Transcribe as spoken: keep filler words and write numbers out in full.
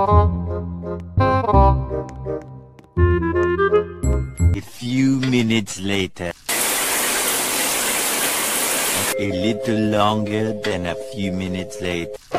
A few minutes later. A little longer than a few minutes later.